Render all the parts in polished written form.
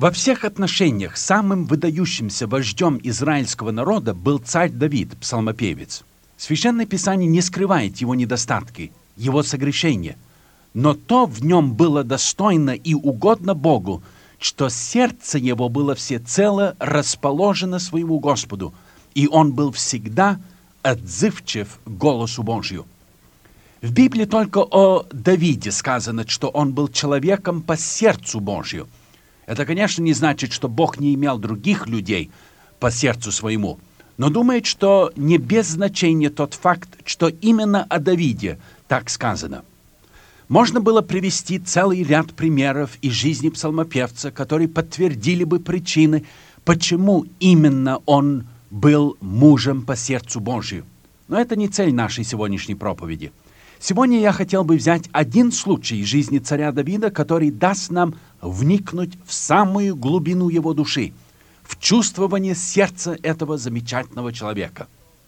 Во всех отношениях самым выдающимся вождем израильского народа был царь Давид, псалмопевец. Священное Писание не скрывает его недостатки, его согрешения, но то в нем было достойно и угодно Богу, что сердце его было всецело расположено своему Господу, и он был всегда отзывчив к голосу Божию. В Библии только о Давиде сказано, что он был человеком по сердцу Божию. Это, конечно, не значит, что Бог не имел других людей по сердцу своему, но думает, что не без значения тот факт, что именно о Давиде так сказано. Можно было привести целый ряд примеров из жизни псалмопевца, которые подтвердили бы причины, почему именно он был мужем по сердцу Божию. Но это не цель нашей сегодняшней проповеди. Сегодня я хотел бы взять один случай из жизни царя Давида, который даст нам вникнуть в самую глубину его души, в чувствование сердца этого замечательного человека.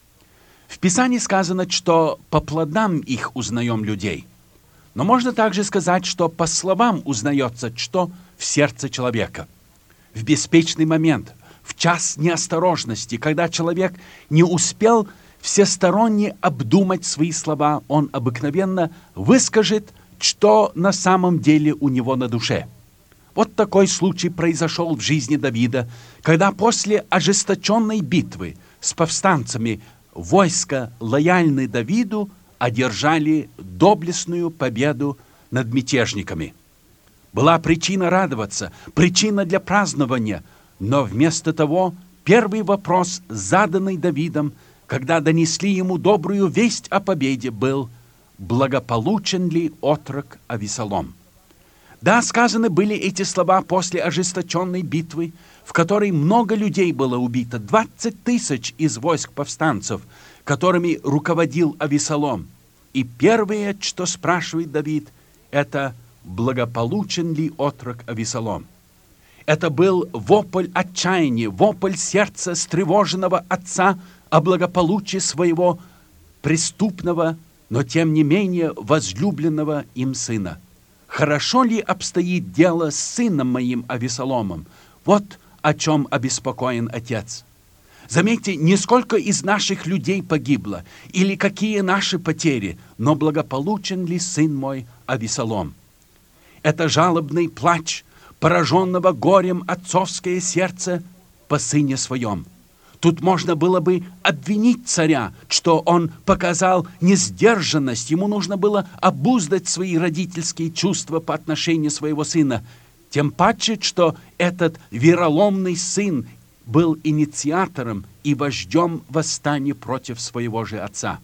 В Писании сказано, что по плодам их узнаем людей. Но можно также сказать, что по словам узнается, что в сердце человека. В беспечный момент, в час неосторожности, когда человек не успел всесторонне обдумать свои слова, он обыкновенно выскажет, что на самом деле у него на душе. Вот такой случай произошел в жизни Давида, когда после ожесточенной битвы с повстанцами войско, лояльное Давиду, одержали доблестную победу над мятежниками. Была причина радоваться, причина для празднования, но вместо того первый вопрос, заданный Давидом, когда донесли ему добрую весть о победе, был: благополучен ли отрок Авесолом? Да, сказаны были эти слова после ожесточенной битвы, в которой много людей было убито, 20 тысяч из войск повстанцев, которыми руководил Авесолом. И первое, что спрашивает Давид, это: благополучен ли отрок Авесолом? Это был вопль отчаяния, вопль сердца встревоженного отца о благополучии своего преступного, но тем не менее возлюбленного им сына. Хорошо ли обстоит дело с сыном моим Авесоломом? Вот о чем обеспокоен отец. Заметьте, не сколько из наших людей погибло, или какие наши потери, но благополучен ли сын мой Авесолом? Это жалобный плач, пораженного горем отцовское сердце по сыне своем. Тут можно было бы обвинить царя, что он показал несдержанность, ему нужно было обуздать свои родительские чувства по отношению своего сына, тем паче, что этот вероломный сын был инициатором и вождем восстания против своего же отца.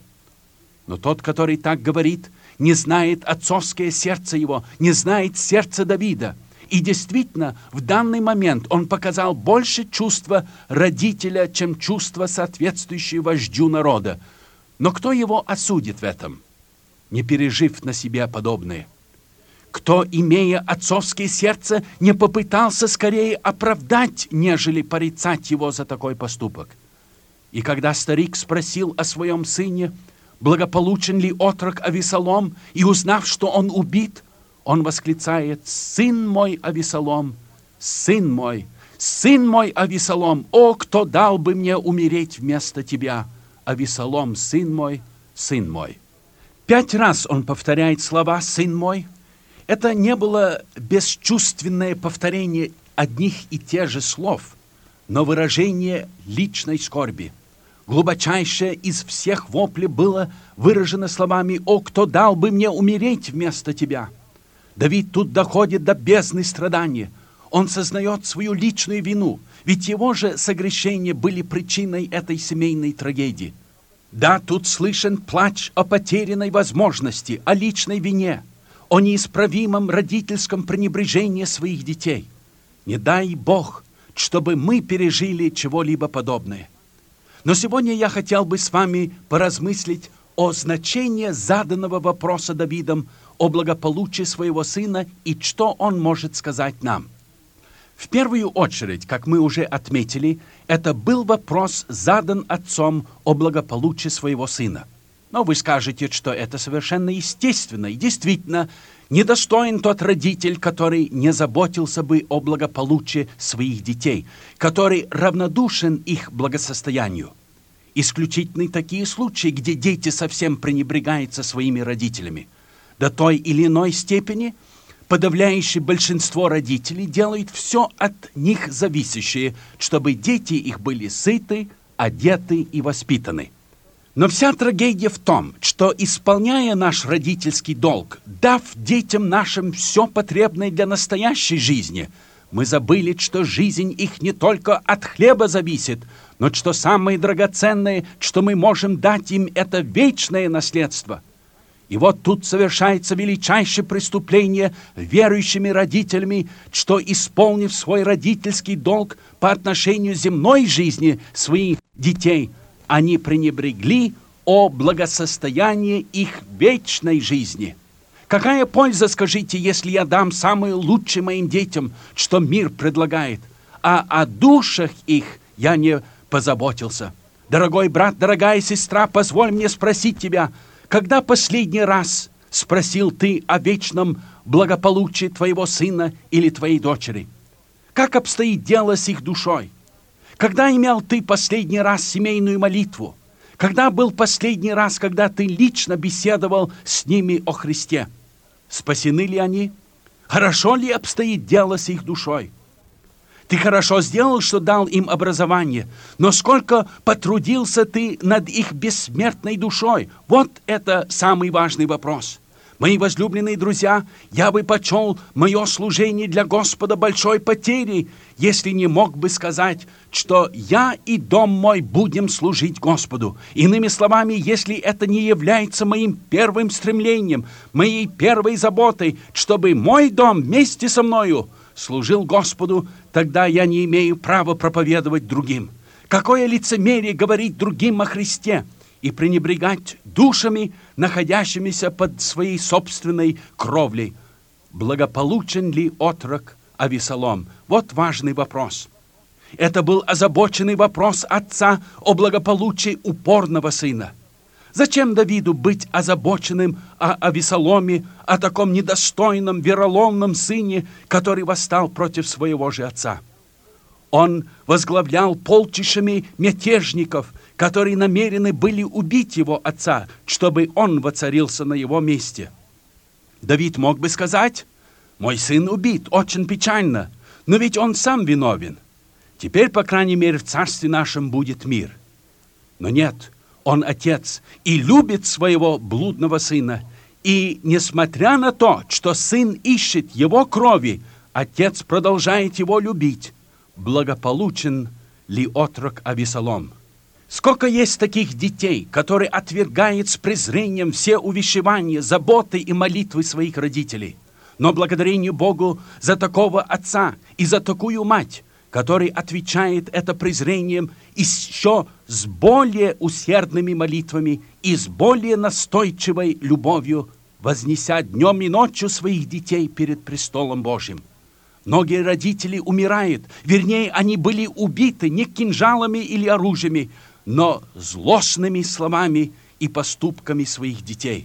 Но тот, который так говорит, не знает отцовское сердце его, не знает сердца Давида. И действительно, в данный момент он показал больше чувства родителя, чем чувства, соответствующие вождю народа. Но кто его осудит в этом, не пережив на себе подобное? Кто, имея отцовское сердце, не попытался скорее оправдать, нежели порицать его за такой поступок? И когда старик спросил о своем сыне, благополучен ли отрок Авесолом, и узнав, что он убит, он восклицает: «Сын мой Авесолом, сын мой Авесолом, о, кто дал бы мне умереть вместо тебя, Авесолом, сын мой, сын мой». 5 раз он повторяет слова «сын мой». Это не было бесчувственное повторение одних и тех же слов, но выражение личной скорби. Глубочайшее из всех воплей было выражено словами: «О, кто дал бы мне умереть вместо тебя». Давид тут доходит до бездны страдания. Он сознает свою личную вину, ведь его же согрешения были причиной этой семейной трагедии. Да, тут слышен плач о потерянной возможности, о личной вине, о неисправимом родительском пренебрежении своих детей. Не дай Бог, чтобы мы пережили чего-либо подобное. Но сегодня я хотел бы с вами поразмыслить о значении заданного вопроса Давидом о благополучии своего сына и что он может сказать нам. В первую очередь, как мы уже отметили, это был вопрос задан отцом о благополучии своего сына. Но вы скажете, что это совершенно естественно. И действительно, недостоин тот родитель, который не заботился бы о благополучии своих детей, который равнодушен их благосостоянию. Исключительны такие случаи, где дети совсем пренебрегаются своими родителями. До той или иной степени подавляющее большинство родителей делают все от них зависящее, чтобы дети их были сыты, одеты и воспитаны. Но вся трагедия в том, что, исполняя наш родительский долг, дав детям нашим все потребное для настоящей жизни, мы забыли, что жизнь их не только от хлеба зависит, но что самое драгоценное, что мы можем дать им, это вечное наследство. И вот тут совершается величайшее преступление верующими родителями, что, исполнив свой родительский долг по отношению к земной жизни своих детей, они пренебрегли о благосостоянии их вечной жизни. Какая польза, скажите, если я дам самое лучшее моим детям, что мир предлагает, а о душах их я не позаботился? Дорогой брат, дорогая сестра, позволь мне спросить тебя, когда последний раз спросил ты о вечном благополучии твоего сына или твоей дочери? Как обстоит дело с их душой? Когда имел ты последний раз семейную молитву? Когда был последний раз, когда ты лично беседовал с ними о Христе? Спасены ли они? Хорошо ли обстоит дело с их душой? Ты хорошо сделал, что дал им образование, но сколько потрудился ты над их бессмертной душой? Вот это самый важный вопрос. Мои возлюбленные друзья, я бы почел мое служение для Господа большой потерей, если не мог бы сказать, что я и дом мой будем служить Господу. Иными словами, если это не является моим первым стремлением, моей первой заботой, чтобы мой дом вместе со мною служил Господу, тогда я не имею права проповедовать другим. Какое лицемерие говорить другим о Христе и пренебрегать душами, находящимися под своей собственной кровлей. Благополучен ли отрок Авесолом? Вот важный вопрос. Это был озабоченный вопрос отца о благополучии упорного сына. Зачем Давиду быть озабоченным о Авесоломе, о таком недостойном, вероломном сыне, который восстал против своего же отца? Он возглавлял полчищами мятежников, которые намерены были убить его отца, чтобы он воцарился на его месте. Давид мог бы сказать: «Мой сын убит, очень печально, но ведь он сам виновен. Теперь, по крайней мере, в царстве нашем будет мир». Но нет, он отец и любит своего блудного сына. И несмотря на то, что сын ищет его крови, отец продолжает его любить. Благополучен ли отрок Авесолом? Сколько есть таких детей, которые отвергают с презрением все увещевания, заботы и молитвы своих родителей. Но благодарение Богу за такого отца и за такую мать, который отвечает это презрением еще с более усердными молитвами и с более настойчивой любовью, вознеся днем и ночью своих детей перед престолом Божьим. Многие родители умирают, вернее, они были убиты не кинжалами или оружиями, но злостными словами и поступками своих детей.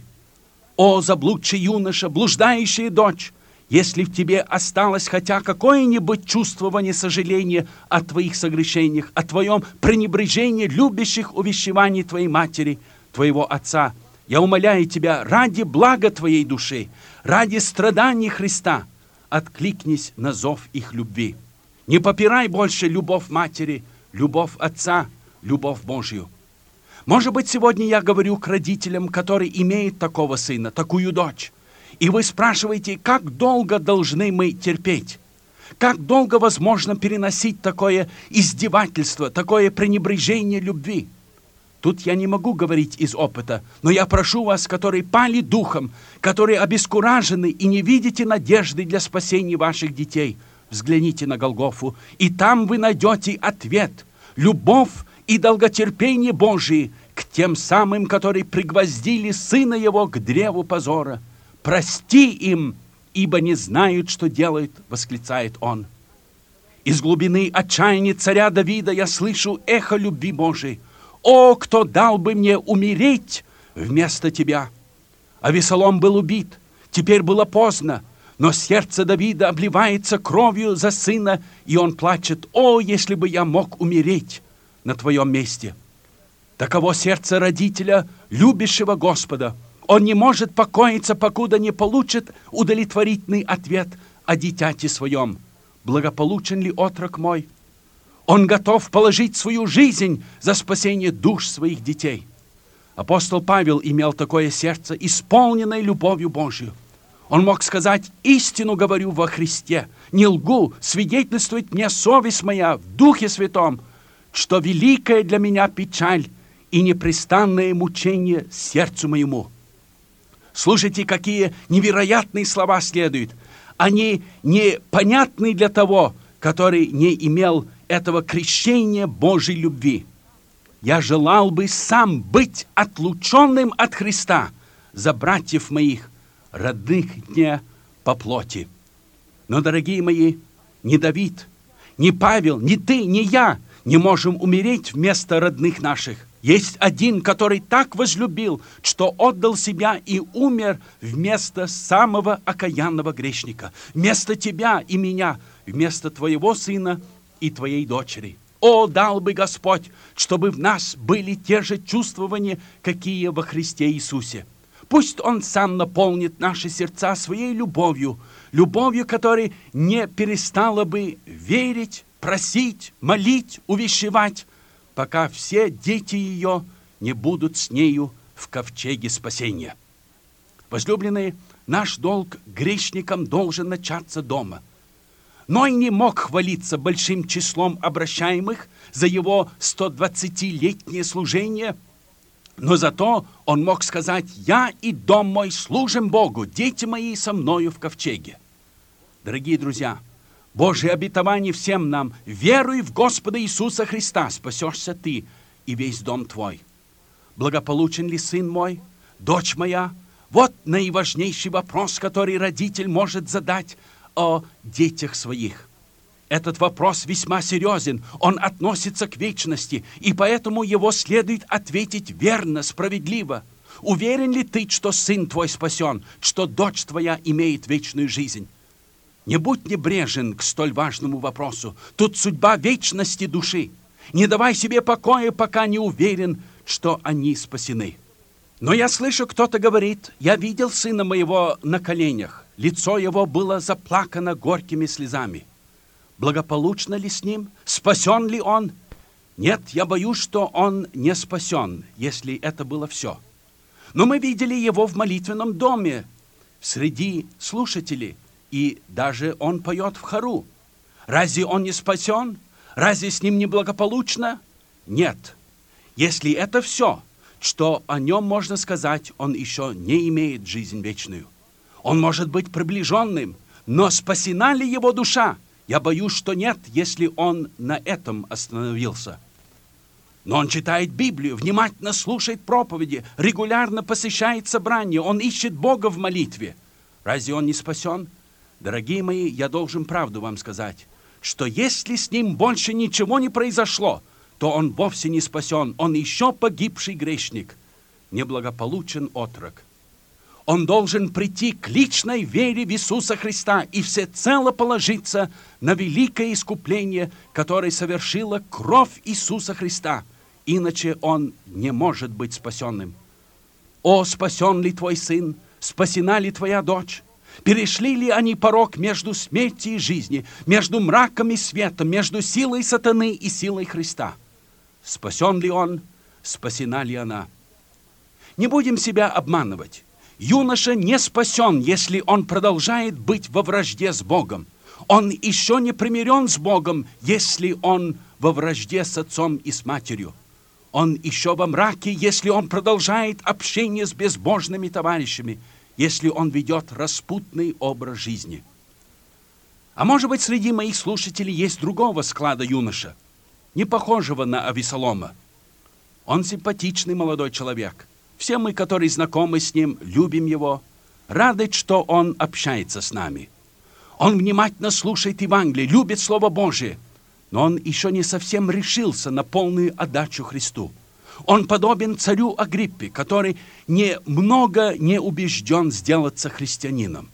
О, заблудший юноша, блуждающая дочь, если в тебе осталось хотя какое-нибудь чувствование сожаления о твоих согрешениях, о твоем пренебрежении любящих увещеваний твоей матери, твоего отца, я умоляю тебя, ради блага твоей души, ради страданий Христа, откликнись на зов их любви. Не попирай больше любовь матери, любовь отца, любовь Божью. Может быть, сегодня я говорю к родителям, которые имеют такого сына, такую дочь. И вы спрашиваете, как долго должны мы терпеть? Как долго возможно переносить такое издевательство, такое пренебрежение любви? Тут я не могу говорить из опыта, но я прошу вас, которые пали духом, которые обескуражены и не видите надежды для спасения ваших детей, взгляните на Голгофу, и там вы найдете ответ, любовь и долготерпение Божие к тем самым, которые пригвоздили Сына Его к древу позора. «Прости им, ибо не знают, что делают», — восклицает он. Из глубины отчаяния царя Давида я слышу эхо любви Божией. «О, кто дал бы мне умереть вместо тебя. Авесолом был убит, теперь было поздно, но сердце Давида обливается кровью за сына, и он плачет: «О, если бы я мог умереть на твоем месте!» Таково сердце родителя, любящего Господа. Он не может покоиться, покуда не получит удовлетворительный ответ о дитяти своем. Благополучен ли отрок мой? Он готов положить свою жизнь за спасение душ своих детей. Апостол Павел имел такое сердце, исполненное любовью Божью. Он мог сказать: «Истину говорю во Христе, не лгу, свидетельствует мне совесть моя в Духе Святом, что великая для меня печаль и непрестанное мучение сердцу моему». Слушайте, какие невероятные слова следуют. Они непонятны для того, который не имел этого крещения Божьей любви. «Я желал бы сам быть отлученным от Христа за братьев моих, родных мне по плоти». Но, дорогие мои, ни Давид, ни Павел, ни ты, ни я не можем умереть вместо родных наших. Есть один, который так возлюбил, что отдал себя и умер вместо самого окаянного грешника, вместо тебя и меня, вместо твоего сына и твоей дочери. О, дал бы Господь, чтобы в нас были те же чувствования, какие во Христе Иисусе. Пусть Он сам наполнит наши сердца своей любовью, любовью, которая не перестала бы верить, просить, молить, увещевать, пока все дети ее не будут с нею в ковчеге спасения. Возлюбленные, наш долг грешникам должен начаться дома. Ной не мог хвалиться большим числом обращаемых за его 120-летнее служение, но зато он мог сказать: «Я и дом мой служим Богу, дети мои со мною в ковчеге». Дорогие друзья, Божие обетование всем нам: веруй в Господа Иисуса Христа, спасешься ты и весь дом твой. Благополучен ли сын мой, дочь моя? Вот наиважнейший вопрос, который родитель может задать о детях своих. Этот вопрос весьма серьезен, он относится к вечности, и поэтому его следует ответить верно, справедливо. Уверен ли ты, что сын твой спасен, что дочь твоя имеет вечную жизнь? Не будь небрежен к столь важному вопросу. Тут судьба вечности души. Не давай себе покоя, пока не уверен, что они спасены. Но я слышу, кто-то говорит: «Я видел сына моего на коленях. Лицо его было заплакано горькими слезами. Благополучно ли с ним? Спасен ли он?» Нет, я боюсь, что он не спасен, если это было все. Но мы видели его в молитвенном доме, среди слушателей, и даже он поет в хору. Разве он не спасен? Разве с ним не благополучно? Нет. Если это все, что о нем можно сказать, он еще не имеет жизнь вечную. Он может быть приближенным, но спасена ли его душа? Я боюсь, что нет, если он на этом остановился. Но он читает Библию, внимательно слушает проповеди, регулярно посещает собрания, он ищет Бога в молитве. Разве он не спасен? Дорогие мои, я должен правду вам сказать, что если с ним больше ничего не произошло, то он вовсе не спасен, он еще погибший грешник, неблагополучен отрок. Он должен прийти к личной вере в Иисуса Христа и всецело положиться на великое искупление, которое совершила кровь Иисуса Христа, иначе он не может быть спасенным. О, спасен ли твой сын? Спасена ли твоя дочь? Перешли ли они порог между смертью и жизнью, между мраком и светом, между силой сатаны и силой Христа? Спасен ли он? Спасена ли она? Не будем себя обманывать. Юноша не спасен, если он продолжает быть во вражде с Богом. Он еще не примирен с Богом, если он во вражде с отцом и с матерью. Он еще во мраке, если он продолжает общение с безбожными товарищами, если он ведет распутный образ жизни. А может быть, среди моих слушателей есть другого склада юноша, не похожего на Авесолома. Он симпатичный молодой человек. Все мы, которые знакомы с ним, любим его, рады, что он общается с нами. Он внимательно слушает Евангелие, любит Слово Божие, но он еще не совсем решился на полную отдачу Христу. Он подобен царю Агриппе, который немного не убежден сделаться христианином.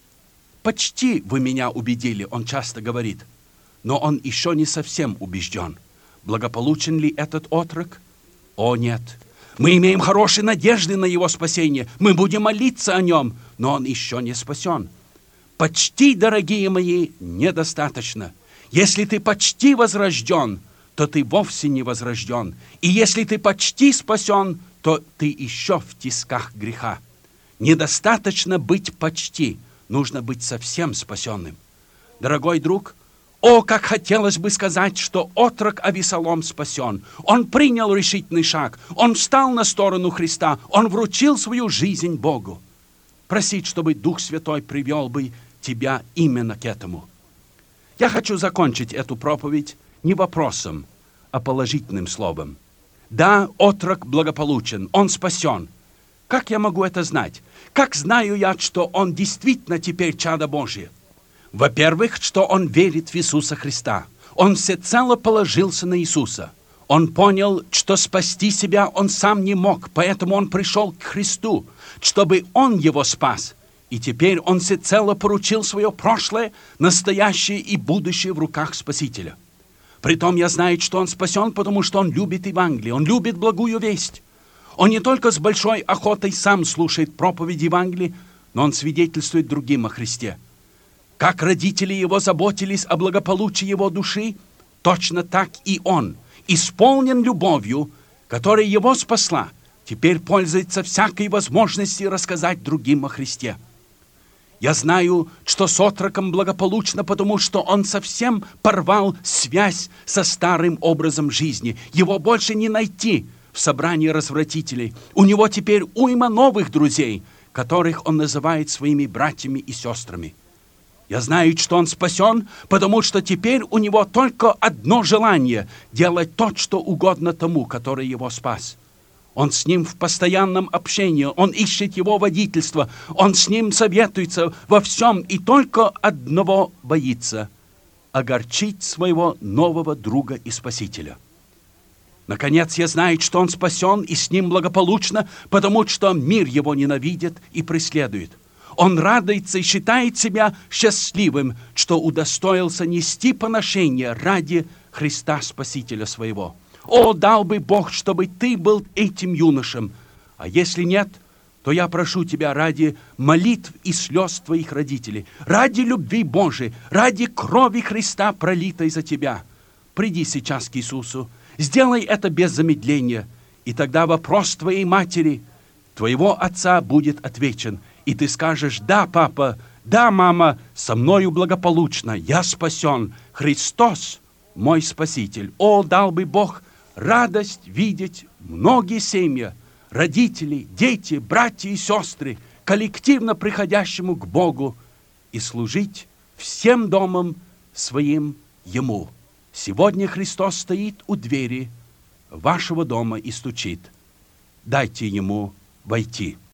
«Почти вы меня убедили», он часто говорит, но он еще не совсем убежден. Благополучен ли этот отрок? О, нет. Мы имеем хорошие надежды на его спасение. Мы будем молиться о нем, но он еще не спасен. Почти, дорогие мои, недостаточно. Если ты почти возрожден, то ты вовсе не возрожден. И если ты почти спасен, то ты еще в тисках греха. Недостаточно быть почти, нужно быть совсем спасенным. Дорогой друг, о, как хотелось бы сказать, что отрок Авесолом спасен. Он принял решительный шаг, он встал на сторону Христа, он вручил свою жизнь Богу. Просить, чтобы Дух Святой привел бы тебя именно к этому. Я хочу закончить эту проповедь не вопросом, а положительным словом. Да, отрок благополучен, он спасен. Как я могу это знать? Как знаю я, что он действительно теперь чадо Божие? Во-первых, что он верит в Иисуса Христа. Он всецело положился на Иисуса. Он понял, что спасти себя он сам не мог, поэтому он пришел к Христу, чтобы он его спас. И теперь он всецело поручил свое прошлое, настоящее и будущее в руках Спасителя. Притом я знаю, что он спасен, потому что он любит Евангелие, он любит благую весть. Он не только с большой охотой сам слушает проповедь Евангелия, но он свидетельствует другим о Христе. Как родители его заботились о благополучии его души, точно так и он, исполнен любовью, которая его спасла, теперь пользуется всякой возможностью рассказать другим о Христе. Я знаю, что с отроком благополучно, потому что он совсем порвал связь со старым образом жизни. Его больше не найти в собрании развратителей. У него теперь уйма новых друзей, которых он называет своими братьями и сестрами. Я знаю, что он спасен, потому что теперь у него только одно желание – делать то, что угодно тому, который его спас. Он с ним в постоянном общении, он ищет его водительство, он с ним советуется во всем и только одного боится – огорчить своего нового друга и спасителя. Наконец, я знаю, что он спасен и с ним благополучно, потому что мир его ненавидит и преследует. Он радуется и считает себя счастливым, что удостоился нести поношение ради Христа Спасителя своего. О, дал бы Бог, чтобы ты был этим юношем. А если нет, то я прошу тебя ради молитв и слез твоих родителей, ради любви Божией, ради крови Христа, пролитой за тебя. Приди сейчас к Иисусу, сделай это без замедления, и тогда вопрос твоей матери, твоего отца будет отвечен. И ты скажешь: да, папа, да, мама, со мною благополучно, я спасен. Христос мой Спаситель. О, дал бы Бог радость видеть многие семьи, родители, дети, братья и сестры, коллективно приходящему к Богу и служить всем домом своим Ему. Сегодня Христос стоит у двери вашего дома и стучит. Дайте Ему войти.